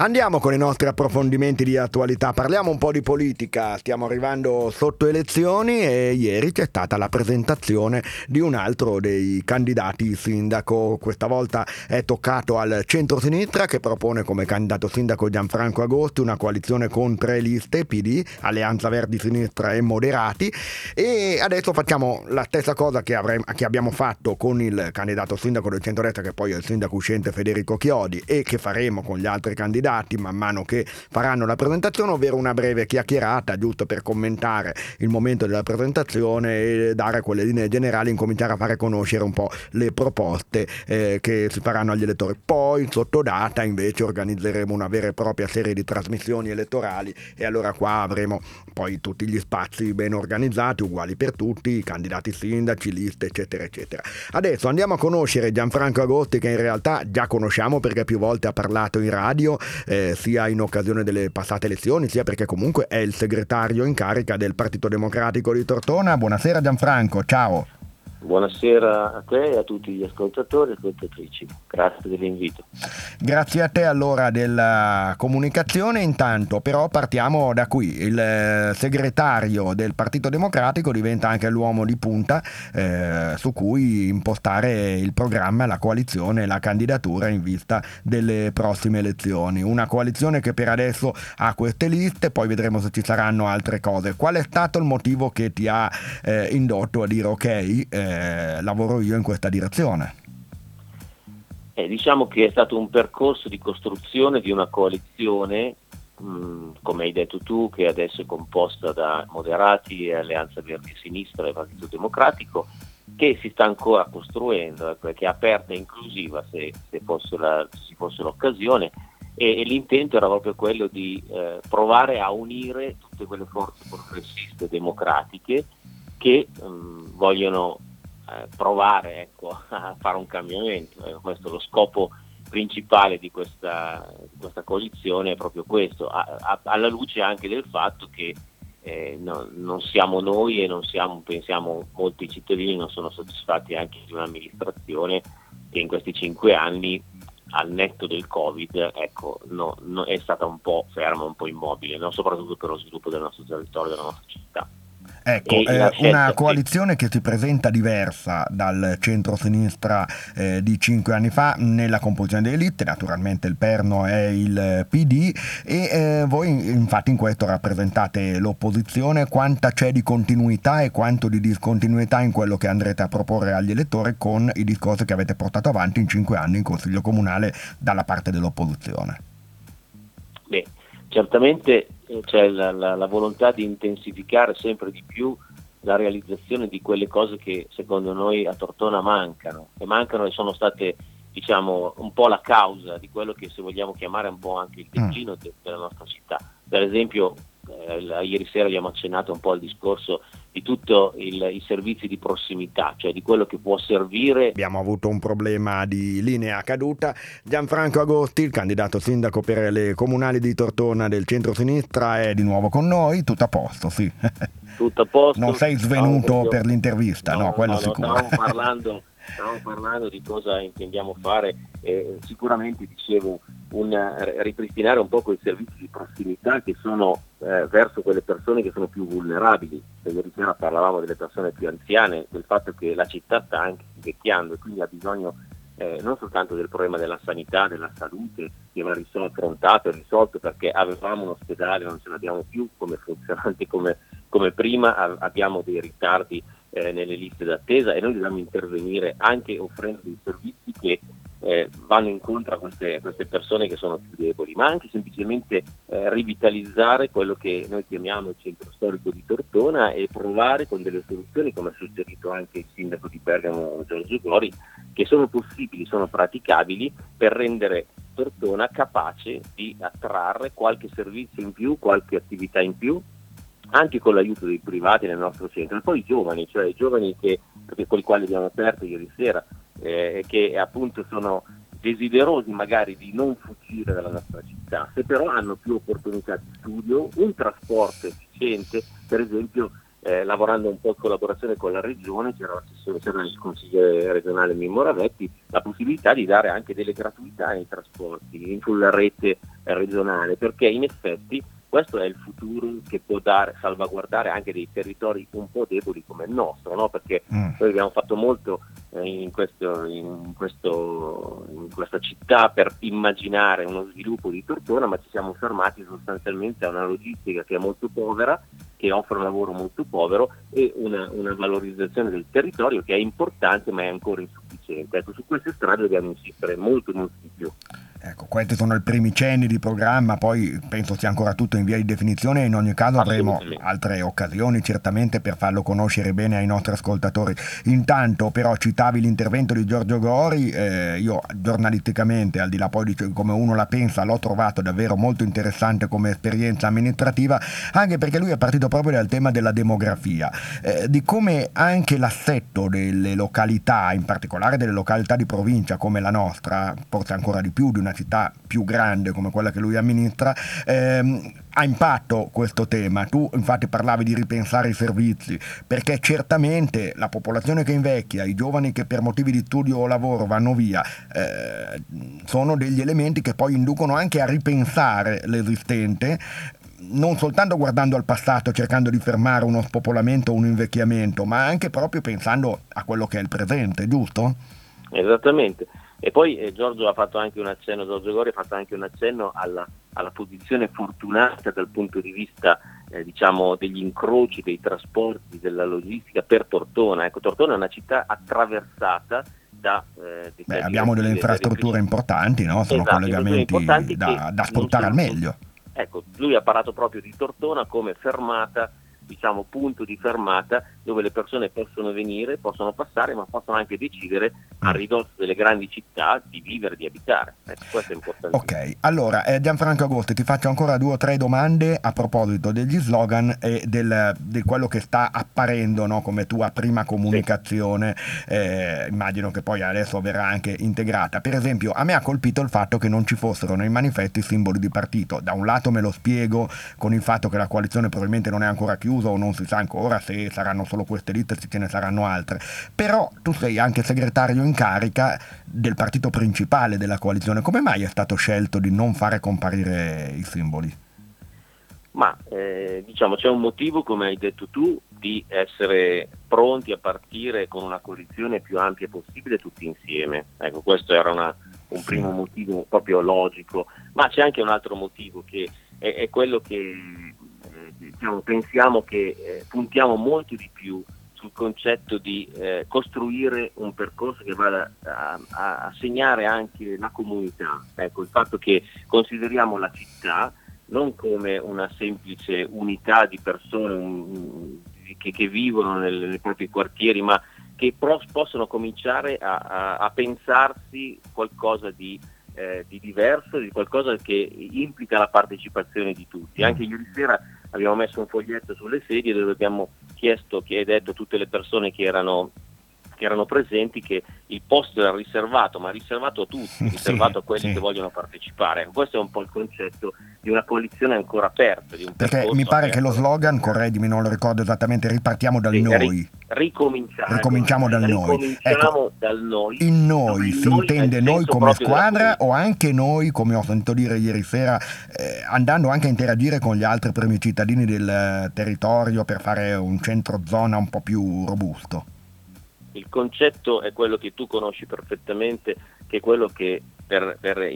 Andiamo con i nostri approfondimenti di attualità, parliamo un po' di politica, stiamo arrivando sotto elezioni e ieri c'è stata la presentazione di un altro dei candidati sindaco, questa volta è toccato al centro-sinistra che propone come candidato sindaco Gianfranco Agosti, una coalizione con 3 liste, PD, Alleanza Verdi Sinistra e Moderati, e adesso facciamo la stessa cosa che abbiamo fatto con il candidato sindaco del centrodestra che poi è il sindaco uscente Federico Chiodi e che faremo con gli altri candidati man mano che faranno la presentazione, ovvero una breve chiacchierata giusto per commentare il momento della presentazione e dare quelle linee generali, incominciare a fare conoscere un po' le proposte che si faranno agli elettori. Poi sotto data invece organizzeremo una vera e propria serie di trasmissioni elettorali e allora qua avremo poi tutti gli spazi ben organizzati, uguali per tutti, candidati sindaci, liste eccetera eccetera. Adesso andiamo a conoscere Gianfranco Agosti, che in realtà già conosciamo perché più volte ha parlato in radio, sia in occasione delle passate elezioni, sia perché comunque è il segretario in carica del Partito Democratico di Tortona. Buonasera Gianfranco, ciao. Buonasera a te e a tutti gli ascoltatori e ascoltatrici, grazie dell'invito. Grazie a te allora della comunicazione. Intanto però partiamo da qui, il segretario del Partito Democratico diventa anche l'uomo di punta su cui impostare il programma, la coalizione e la candidatura in vista delle prossime elezioni. Una coalizione che per adesso ha queste liste, poi vedremo se ci saranno altre cose. Qual è stato il motivo che ti ha indotto a dire ok, lavoro io in questa direzione? Diciamo che è stato un percorso di costruzione di una coalizione, come hai detto tu, che adesso è composta da Moderati e Alleanza Verdi Sinistra e Partito Democratico, che si sta ancora costruendo, perché è aperta e inclusiva se ci fosse l'occasione, e l'intento era proprio quello di provare a unire tutte quelle forze progressiste democratiche che vogliono provare a fare un cambiamento. Questo è lo scopo principale di questa coalizione, è proprio questo, alla luce anche del fatto che non siamo noi e pensiamo molti cittadini non sono soddisfatti anche di un'amministrazione che in questi 5 anni, al netto del Covid, è stata un po' ferma, un po' immobile, no? Soprattutto per lo sviluppo del nostro territorio, della nostra città. Ecco, una coalizione che si presenta diversa dal centro-sinistra di 5 anni fa nella composizione delle liste, naturalmente il perno è il PD e voi infatti in questo rappresentate l'opposizione. Quanta c'è di continuità e quanto di discontinuità in quello che andrete a proporre agli elettori con i discorsi che avete portato avanti in 5 anni in Consiglio Comunale dalla parte dell'opposizione? Beh, certamente c'è la volontà di intensificare sempre di più la realizzazione di quelle cose che secondo noi a Tortona mancano e sono state, diciamo, un po' la causa di quello che, se vogliamo chiamare, un po' anche il declino della nostra città. Per esempio, ieri sera abbiamo accennato un po' al discorso di tutto i servizi di prossimità, cioè di quello che può servire. Abbiamo avuto un problema di linea caduta. Gianfranco Agosti, il candidato sindaco per le comunali di Tortona del centro-sinistra, è di nuovo con noi. Tutto a posto, sì. Tutto a posto. Non sei svenuto per l'intervista, no, quello sicuro. Stavamo parlando di cosa intendiamo fare, sicuramente dicevo ripristinare un po' quei servizi di prossimità che sono verso quelle persone che sono più vulnerabili. Ieri sera parlavamo delle persone più anziane, del fatto che la città sta anche invecchiando e quindi ha bisogno non soltanto del problema della sanità, della salute, che va affrontato e risolto, perché avevamo un ospedale, non ce l'abbiamo più come funzionante come prima, abbiamo dei ritardi nelle liste d'attesa e noi dobbiamo intervenire anche offrendo dei servizi che vanno incontro a queste persone che sono più deboli, ma anche semplicemente rivitalizzare quello che noi chiamiamo il centro storico di Tortona e provare con delle soluzioni, come ha suggerito anche il sindaco di Bergamo Giorgio Gori, che sono possibili, sono praticabili, per rendere Tortona capace di attrarre qualche servizio in più, qualche attività in più, anche con l'aiuto dei privati nel nostro centro. E poi i giovani con i quali abbiamo aperto ieri sera, che appunto sono desiderosi magari di non fuggire dalla nostra città, se però hanno più opportunità di studio, un trasporto efficiente. Per esempio lavorando un po' in collaborazione con la regione, c'era il consigliere regionale Mimmo Ravetti, la possibilità di dare anche delle gratuità ai trasporti sulla rete regionale, perché in effetti questo è il futuro che può salvaguardare anche dei territori un po' deboli come il nostro, no? Perché noi abbiamo fatto molto in questa città per immaginare uno sviluppo di Tortona, ma ci siamo fermati sostanzialmente a una logistica che è molto povera, che offre un lavoro molto povero e una valorizzazione del territorio che è importante ma è ancora insufficiente. Ecco, su queste strade dobbiamo insistere molto di più. Ecco, questi sono i primi cenni di programma, poi penso sia ancora tutto in via di definizione e in ogni caso avremo altre occasioni certamente per farlo conoscere bene ai nostri ascoltatori. Intanto però citavi l'intervento di Giorgio Gori, io giornalisticamente, al di là poi di come uno la pensa, l'ho trovato davvero molto interessante come esperienza amministrativa, anche perché lui è partito proprio dal tema della demografia, di come anche l'assetto delle località, in particolare delle località di provincia come la nostra, forse ancora di più di una città più grande come quella che lui amministra, ha impatto questo tema. Tu infatti parlavi di ripensare i servizi, perché certamente la popolazione che invecchia, i giovani che per motivi di studio o lavoro vanno via, sono degli elementi che poi inducono anche a ripensare l'esistente, non soltanto guardando al passato cercando di fermare uno spopolamento o un invecchiamento, ma anche proprio pensando a quello che è il presente, giusto? Esattamente. E poi Giorgio Gori ha fatto anche un accenno alla posizione fortunata dal punto di vista diciamo degli incroci, dei trasporti, della logistica per Tortona. Ecco, Tortona è una città attraversata da abbiamo delle infrastrutture importanti, no? Sono collegamenti importanti da sfruttare al meglio. Ecco, lui ha parlato proprio di Tortona come fermata, diciamo punto di fermata dove le persone possono venire, possono passare, ma possono anche decidere a ridosso delle grandi città di vivere, di abitare. Questo è importante. Ok, allora Gianfranco Agosti, ti faccio ancora 2 o 3 domande a proposito degli slogan e di quello che sta apparendo, no, come tua prima comunicazione. Immagino che poi adesso verrà anche integrata. Per esempio, a me ha colpito il fatto che non ci fossero nei manifesti simboli di partito. Da un lato me lo spiego con il fatto che la coalizione probabilmente non è ancora chiusa o non si sa ancora se saranno solo queste liste, se ce ne saranno altre, però tu sei anche segretario in carica del partito principale della coalizione. Come mai è stato scelto di non fare comparire i simboli? Ma diciamo c'è un motivo, come hai detto tu, di essere pronti a partire con una coalizione più ampia possibile tutti insieme. Ecco, questo era un primo motivo proprio logico, ma c'è anche un altro motivo che è quello che pensiamo che puntiamo molto di più sul concetto di costruire un percorso che vada a segnare anche la comunità. Ecco, il fatto che consideriamo la città non come una semplice unità di persone che vivono nei propri quartieri, ma che possono cominciare a pensarsi qualcosa di diverso, di qualcosa che implica la partecipazione di tutti. Anche ieri sera abbiamo messo un foglietto sulle sedie dove abbiamo chiesto e detto a tutte le persone che erano presenti che il posto era riservato, ma riservato a tutti, riservato a quelli che vogliono partecipare. Questo è un po' il concetto di una coalizione ancora aperta. Perché mi pare che lo slogan, correggimi, non lo ricordo esattamente, ripartiamo dal noi. Ricominciamo dal noi. Ecco, dal noi. In noi si intende noi come squadra o anche noi, come ho sentito dire ieri sera, andando anche a interagire con gli altri primi cittadini del territorio per fare un centro zona un po' più robusto? Il concetto è quello che tu conosci perfettamente, che è quello che per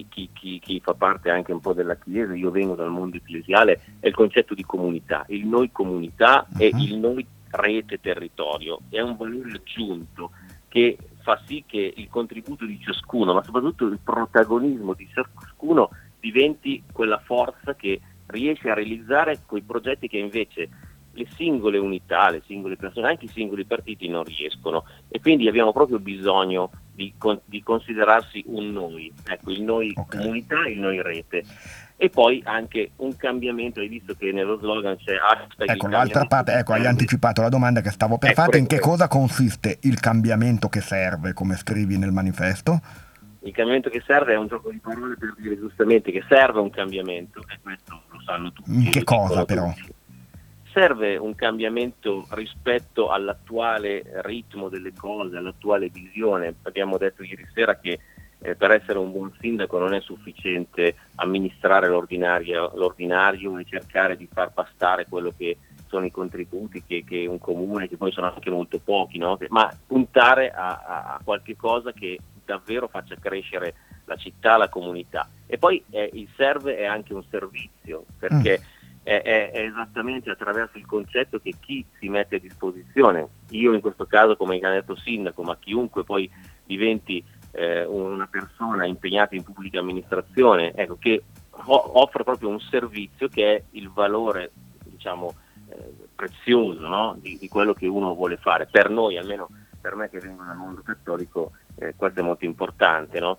chi fa parte anche un po' della Chiesa, io vengo dal mondo ecclesiale, è il concetto di comunità, il noi comunità e il noi rete territorio. È un valore aggiunto che fa sì che il contributo di ciascuno, ma soprattutto il protagonismo di ciascuno diventi quella forza che riesce a realizzare quei progetti che invece le singole unità, le singole persone, anche i singoli partiti non riescono, e quindi abbiamo proprio bisogno di considerarsi un noi, ecco, il noi comunità, il noi rete. E poi anche un cambiamento, hai visto che nello slogan c'è ecco l'altra parte, ecco, hai anticipato la domanda che stavo per fare. In che cosa consiste il cambiamento che serve, come scrivi nel manifesto? Il cambiamento che serve è un gioco di parole per dire giustamente che serve un cambiamento, e questo lo sanno tutti. In che cosa però? Tutti. serve un cambiamento rispetto all'attuale ritmo delle cose, all'attuale visione. Abbiamo detto ieri sera che per essere un buon sindaco non è sufficiente amministrare l'ordinario e cercare di far bastare quello che sono i contributi che un comune, che poi sono anche molto pochi, no? Ma puntare a qualche cosa che davvero faccia crescere la città, la comunità. E poi il serve è anche un servizio, perché è esattamente attraverso il concetto che chi si mette a disposizione, io in questo caso come candidato sindaco, ma chiunque poi diventi una persona impegnata in pubblica amministrazione, ecco, che offre proprio un servizio che è il valore, diciamo, prezioso, no? di quello che uno vuole fare. Per noi, almeno per me che vengo dal mondo cattolico, questo è molto importante, no?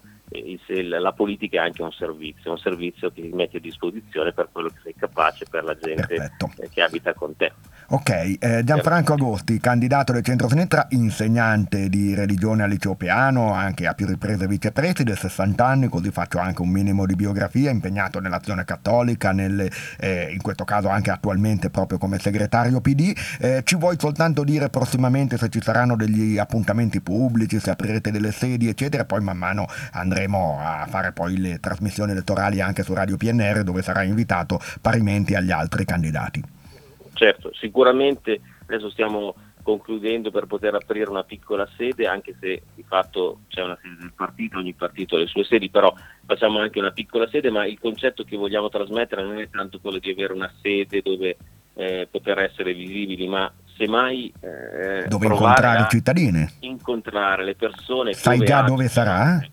La politica è anche un servizio che ti metti a disposizione per quello che sei capace, per la gente che abita con te. Ok, Gianfranco Agosti, candidato del centro-sinistra, insegnante di religione al liceo Peano, anche a più riprese vicepreside, 60 anni, così faccio anche un minimo di biografia, impegnato nell'azione cattolica, in questo caso anche attualmente proprio come segretario PD. Ci vuoi soltanto dire prossimamente se ci saranno degli appuntamenti pubblici, se aprirete delle sedi, eccetera, poi man mano andremo a fare poi le trasmissioni elettorali anche su Radio PNR, dove sarà invitato parimenti agli altri candidati. Certo, sicuramente adesso stiamo concludendo per poter aprire una piccola sede, anche se di fatto c'è una sede del partito, ogni partito ha le sue sedi, però facciamo anche una piccola sede, ma il concetto che vogliamo trasmettere non è tanto quello di avere una sede dove poter essere visibili, ma semmai dove incontrare i cittadini, incontrare le persone. Sai già dove sarà?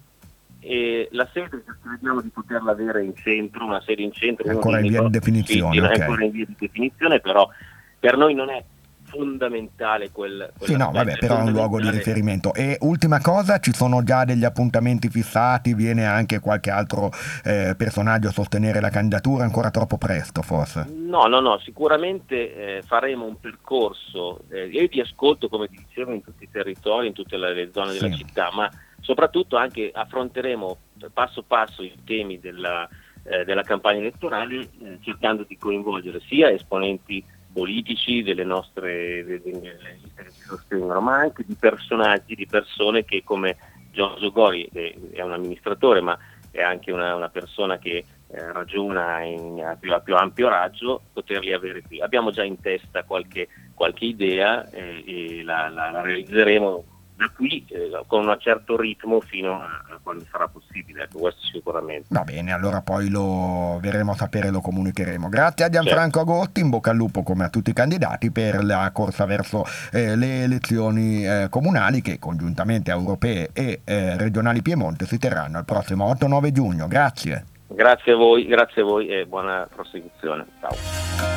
E la sede crediamo di poterla avere in centro, una sede in centro, ancora in via di definizione, è ancora in via di definizione, però per noi non è fondamentale sì, no, vabbè, però è un luogo di riferimento. E ultima cosa, ci sono già degli appuntamenti fissati? Viene anche qualche altro personaggio a sostenere la candidatura? Ancora troppo presto forse? No, sicuramente faremo un percorso, io ti ascolto come ti dicevo in tutti i territori, in tutte le zone della città, ma soprattutto anche affronteremo passo passo i temi della campagna elettorale, cercando di coinvolgere sia esponenti politici delle nostre liste che ci sostengono, ma anche di personaggi, di persone che come Giorgio Gori, che è un amministratore ma è anche una persona che ragiona a più ampio raggio, poterli avere qui. Abbiamo già in testa qualche idea e la realizzeremo da qui con un certo ritmo fino a quando sarà possibile, ecco, questo sicuramente. Va bene, allora poi lo verremo a sapere, lo comunicheremo. Grazie a Gianfranco Agosti, in bocca al lupo come a tutti i candidati per la corsa verso le elezioni comunali che congiuntamente a europee e regionali Piemonte si terranno il prossimo 8-9 giugno. Grazie. Grazie a voi e buona prosecuzione. Ciao.